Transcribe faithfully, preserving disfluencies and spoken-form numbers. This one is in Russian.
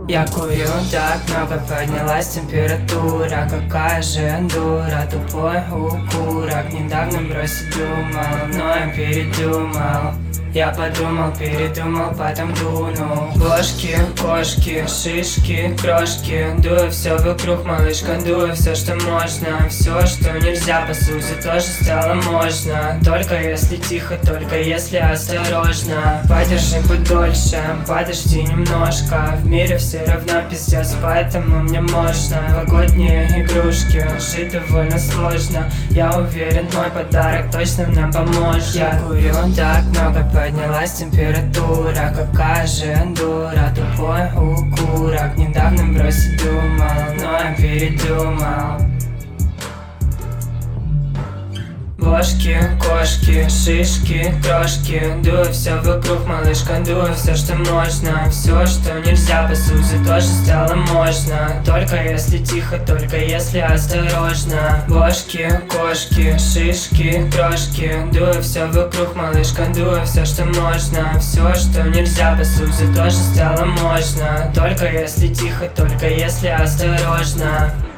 Я курю так много, поднялась температура. Какая же дура, тупой укурок. Недавно бросить думал, но я передумал. Я подумал, передумал, потом дунул. Ложки, кошки, шишки, крошки. Дую все вокруг, малышка, дую все, что можно. Все, что нельзя, по сути, тоже стало можно. Только если тихо, только если осторожно. Подержи подольше, подожди немножко. В мире все равно пиздец, поэтому мне можно. Новогодние игрушки, жить довольно сложно. Я уверен, мой подарок точно нам поможет. Я курю так много, поднялась температура. Какая же дура, тупой укурок. Недавно бросить думал, но я передумал. Ложки, кошки, шишки, крошки. Дую все вокруг, малышка, дую все, что можно. Все, что нельзя, по сути, тоже стало можно. Только если тихо, только если осторожно. Ложки, кошки, шишки, крошки. Дую все вокруг, малышка, дую все, что можно. Все, что нельзя, по сути, тоже стало можно. Только если тихо, только если осторожно.